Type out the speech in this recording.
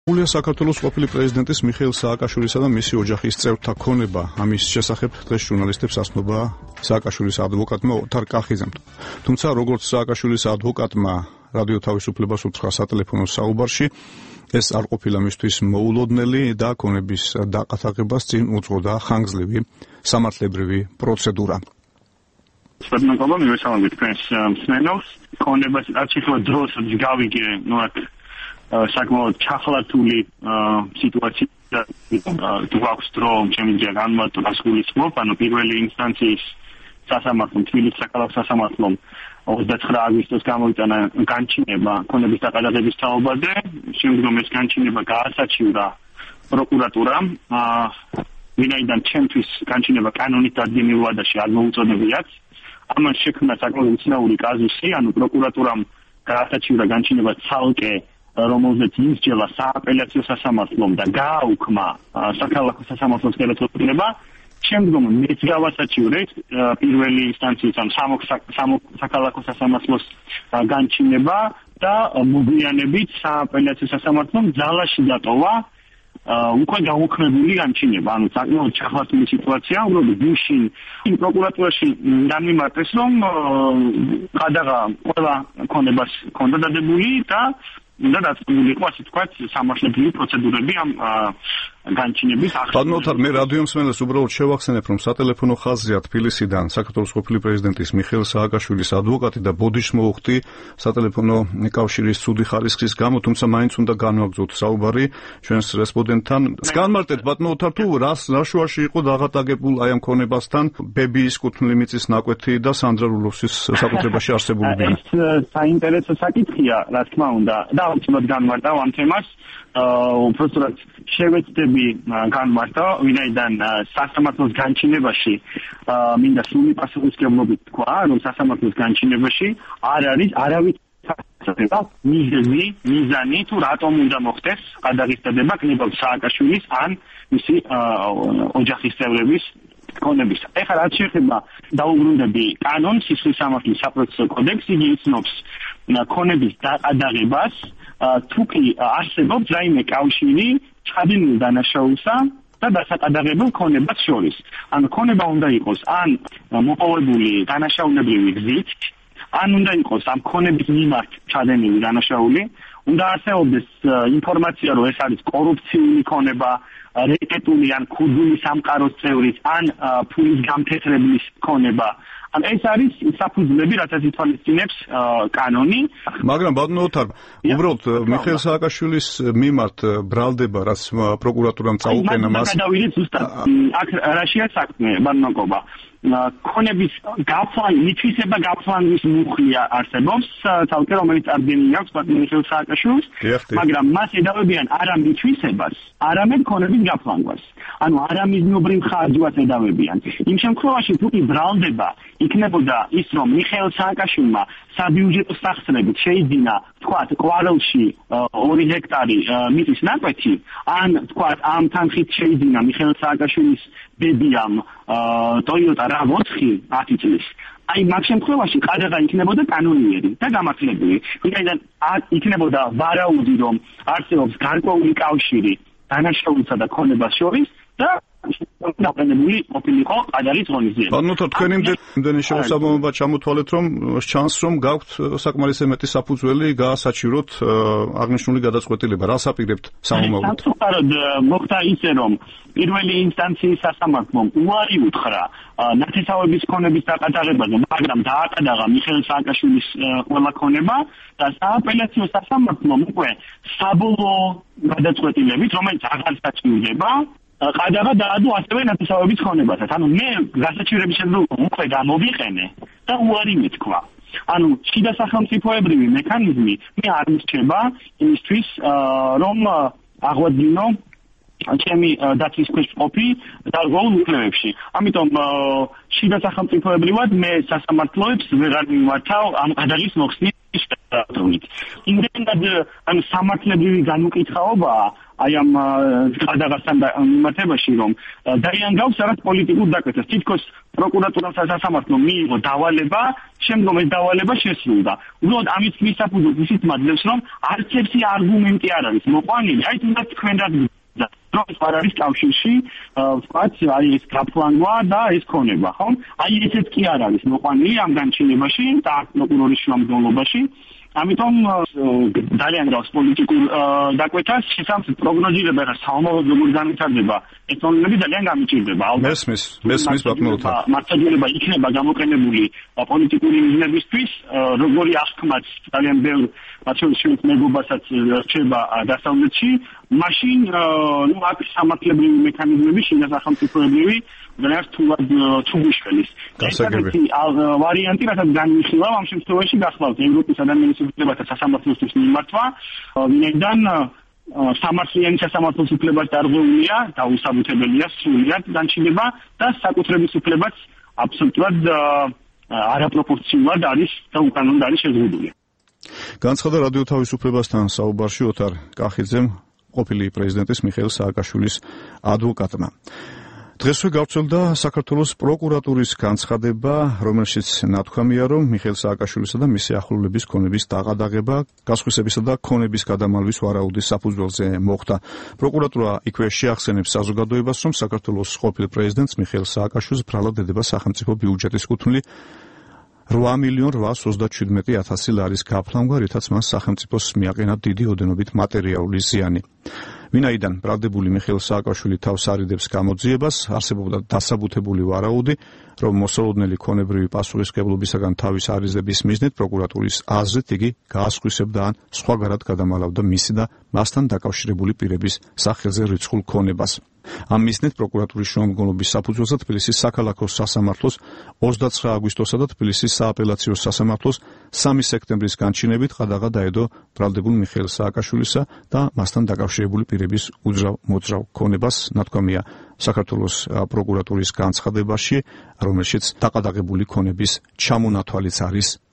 გულია საქართველოს ყოფილი პრეზიდენტის მიხეილ სააკაშვილისა და მისი ოჯახის წევრთა ქონება. ამის შესახებ დღეს ჟურნალისტებს ასწნობა სააკაშვილის ადვოკატმა ოთარ კახიძემ. თუმცა როგორც სააკაშვილის ადვოკატმა რადიო თავისუფლებას უთხრა სატელეფონო საუბარში, ეს არ ყოფილა მისთვის მოულოდნელი და ქონების დაყათაღებას წინ უძღოდა ხანგრძლივი სამართლებრივი პროცედურა. Spadnakova მივესალმებით თქვენს მსმენელს. ქონებას რაც შეეხება დროს გავიგე, საკმაოდ ჩახლართული სიტუაცია თუ აქვს დრო ჩემი განმარტო გასულისმობ, პირველი ინსტანციის სასამართლომ, თბილისის საქალაქო სასამართლომ 29 აგვისტოს გამოიტანა განჩინება ქონების დაყალიბების თაობაზე, შემდგომ ეს განჩინება გაასაჩივრა პროკურატურამ, ვინაიდან ჩემთვის განჩინება კანონით დადგენილია და არ მოუწოდებიათ. ამან შექმნა საკმაოდ უცნაური კაზუსი, პროკურატურამ გაასაჩივრა განჩინება ცალკე, რომელზეც ისჯელა სააპელაციო სასამართლომ და გააუქმა საქალაქო სასამართლოს გადაწყვეტილება. შემდგომ მეც გავასაჩივრე პირველი ინსტანციის საქალაქო სასამართლოს განჩინება და მოგვიანებით სააპელაციო სასამართლომ ძალაში დატოვა უკვე გაუქმებული განჩინება. საკმაოდ ჩახლართული სიტუაცია, უბრალოდ გუშინ პროკურატურაში განმიმარტეს, რომ ყადაღა ყველა ქონებას ქონდა დადებული და უნდა დაწყებული იყო, ასე თქვათ, სამართლებრივი პროცედურები ამ განჩინების ახსნა. ბატონოთარ, მე რადიო მსმენელს უბრალოდ შევახსენებ, რომ სატელეფონო ხაზია თბილისიდან საქართველოს ყოფილი პრეზიდენტის მიხეილ სააკაშვილის ადვოკატი და ბოდიშს მოუხდი სატელეფონო კავშირის ცუდი ხარისხის გამო, თუმცა მაინც უნდა განვაგრძოთ საუბარი ჩვენს რესპონდენტთან. განმარტეთ ბატონოთარ, თუ რა შუაში იყო დაღატაკებულ აი ამ ქონებასთან ბებიის კუთვნილი მიწის ნაკვეთი და სანდრა რულოვსის საკუთრებაში არსებული ბინა. ეს საინტერესო საკითხია, რა თქმა უნდა, და უცბად განმარტავ ამ თემას. უბრალოდ შევეცდები განმარტო, ვინაიდან სასამართლოს განჩინებაში მინდა სრული პასუხისმგებლობით თქვა, რომ სასამართლოს განჩინებაში არ არის არავის მიზანი თუ რატომ უნდა მოხდეს ყადაღის დადება კნებავ სააკაშვილის ან მისი ოჯახის წევრების ქონების. ეხლა რაც შეეხება დაუბრუნდები კანონს, სისხლის სამართლის საპროცესო კოდექსი, იგი იცნობს ქონების დაყადაღებას, თუ კი არსებობს რაიმე კავშირი ჩადენილ დანაშაულსა და დასაყადაღებელ ქონებას შორის. ქონება უნდა იყოს ან მოპოვებული დანაშაულებრივი გზით, ან უნდა იყოს ამ ქონების მიმართ ჩადენილი დანაშაული, უნდა არსებობდეს ინფორმაცია, რომ ეს არის კორუფციული ქონება, რეკეტული ან ქუდული სამყაროს წევრის, ან ფულის გამთეთრებლის ქონება. ეს არის საფუძვლები, რასაც ითვალისწინებს კანონი. მაგრამ ბატონოთარ, უბრალოდ მიხეილ სააკაშვილის მიმართ ბრალდება, რაც პროკურატურამ წაუყენა მას. გადავიდეთ ზუსტად აქ რაშია საქმე, ბატონოკობა. ქონების მითვისება გაფლანგვის მუხლი არსებობს, თალკე რომელიც წარდგენილი აქვს მიხეილ სააკაშვილს, მაგრამ მას ედავებიან არა მითვისებას, არამედ ქონების გაფლანგვას. არამიზნობრივ ხარჯვას ედავებიან. იმ შემთხვევაში, თუ კი ბრალდება იქნებოდა ის, რომ მიხეილ სააკაშვილმა საბიუჯეტო სახსრებით შეიძინა, თქვათ, ყვარელში 2 ჰექტარი მიწის ნაკვეთი, ან თქვათ, ამ თანხით შეიძინა მიხეილ სააკაშვილის ბებიამ Toyota RAV4 10 წლის. მაგ შემთხვევაში ყადაღა იქნებოდა კანონიერი და გამართლებული. ვინაიდან იქნებოდა ვარაუდი, რომ არსებობს გარკვეული კავშირი დანაშაულსა და ქონებას შორის და დაყენებული ყოფილიყო ყადაღის ღონისძიება. ბატონო, თქვენი იმდენი შემოსაბამობა ჩამოთვალეთ, რომ ჩანს, რომ გაქვთ საკმარისი მეტი საფუძველი გაასაჩივროთ აღნიშნული გადაწყვეტილება. რას აპირებთ სამომავლოდ? საკუთაროდ მოხდა ისე, რომ პირველი ინსტანციის სასამართლომ უარი უთხრა ნათესავების ქონების დაყადაღებაზე, მაგრამ დააყადაღა მიხეილ სააკაშვილის ყველა ქონება და სააპელაციო სასამართლომ უკვე საბოლოო გადაწყვეტილებით, რომელიც აღარ საჩივრდება, ყადაღა დაადო ასევე ნათესავების ქონებასაც. მე გასაჩივრების შემდგომ უკვე გამოვიყენე და უარი მეთქვა. შიდა სახელმწიფოებრივი მექანიზმი მე არ მისჩება იმისთვის, რომ აღვადგინო ჩემი დაცვის ქვეშ მყოფი დარღვეულ უფლებებში. ამიტომ შიდა სახელმწიფოებრივად მე სასამართლოებს ვეღარ მიმართავ ამ ყადაღის მოხსნის შესაძლებლობით. იმდენად სამართლებრივი განუკითხაობაა აი ამ გადაღასთან მიმართებაში, რომ დაიანგავს რაღაც პოლიტიკურ დაკვეთას. თითქოს პროკურატურას სასამართლომ მიიღო დავალება, შემდგომ ეს დავალება შესრულდა. უბრალოდ ამით მისაფუძვლოდ ისიც მადლებს, რომ არც ერთი არგუმენტი არ არის მოყვანილი. აი თუნდაც თქვენ რა რომ არ არის კავშირში, ვთქვათ, აი ეს გაფლანგვა და ეს ქონება, ხო? აი ესეც კი არ არის მოყვანილი ამ განჩინებაში და პროკურორის შუამდგომლობაში. ამიტომ ძალიან გავს პოლიტიკურ დაკვეთას, შესაძლოა პროგნოზირება რა საომაროდ როგორ განვითარდება, ეთნოლოგები ძალიან გამიჭირდება. მესმის ბატონოთა. მართლობა იქნება გამოყენებული პოლიტიკური მიზნებისთვის, როგორი აღქმაც ძალიან ბევრ მათშორის მეგობასაც რჩება დასავლეთში, მაშინ ნუ აქ სამართლებრივი მექანიზმები შიდა სახელმწიფოებრივი ძალიან თუ მიშველის. გასაგები. ვარიანტი რასაც განვიხილავ ამ შემთხვევაში გახლავთ ევროპის ადამიანის უფლებათა სასამართლოსთვის მიმართვა, ვინაიდან სამართლიანი სასამართლოს უფლებაც დარღვეულია, დაუსაბუთებელია სრულიად განჩინება და საკუთრების უფლებაც აბსოლუტურად არაპროპორციულად არის და უკანონოდ არის შეზღუდული. განცხადა რადიო თავისუფლებასთან საუბარში ოთარ კახიძემ, ყოფილი პრეზიდენტის მიხეილ სააკაშვილის ადვოკატმა. დღესვე გავრცელდა საქართველოს პროკურატურის განცხადება, რომელშიც ნათქვამია, რომ მიხეილ სააკაშვილისა და მისი ახლობლების ქონების დაღადაღება, გასხვისებისა და ქონების გადამალვის ვარაუდის საფუძველზე მოხდა. პროკურატურა იქვე შეახსენებს საზოგადოებას, რომ საქართველოს ყოფილ პრეზიდენტს მიხეილ სააკაშვილს ბრალად ედება სახელმწიფო ბიუჯეტის კუთვნილი 8.827.000 ლარის გაფლანგვა, რითაც მას სახელმწიფოს მიაყენა დიდი ოდენობით მატერიალური ზიანი. ვინაიდან ბრალდებული მიხეილ სააკაშვილი თავს არიდებს გამოძიებას, არსებობდა დასაბუთებული ვარაუდი, რომ მოსალოდნელი ქონებრივი პასუხისმგებლობისაგან თავის არიზების მიზნით პროკურატურის აზრით იგი გაასხვისებდა ან სხვაგარად გადამალავდა მისი და მასთან დაკავშირებული პირების სახელზე რიცხულ ქონებას. ამ მიზნით პროკურატურის შუამდგომლობის საფუძველზე თბილისის საქალაქო სასამართლოს 29 აგვისტოსა და თბილისის სააპელაციო სასამართლოს 3 სექტემბრის განჩინებით ყადაღა დაედო ბრალდებულ მიხეილ სააკაშვილისა და მასთან დაკავშირებული პირების უძრავ-მოძრავ ქონებას, ნათქვამია საქართველოს პროკურატურის განცხადებაში, რომელშიც დაყადაღებული ქონების ჩამონათვალიც არის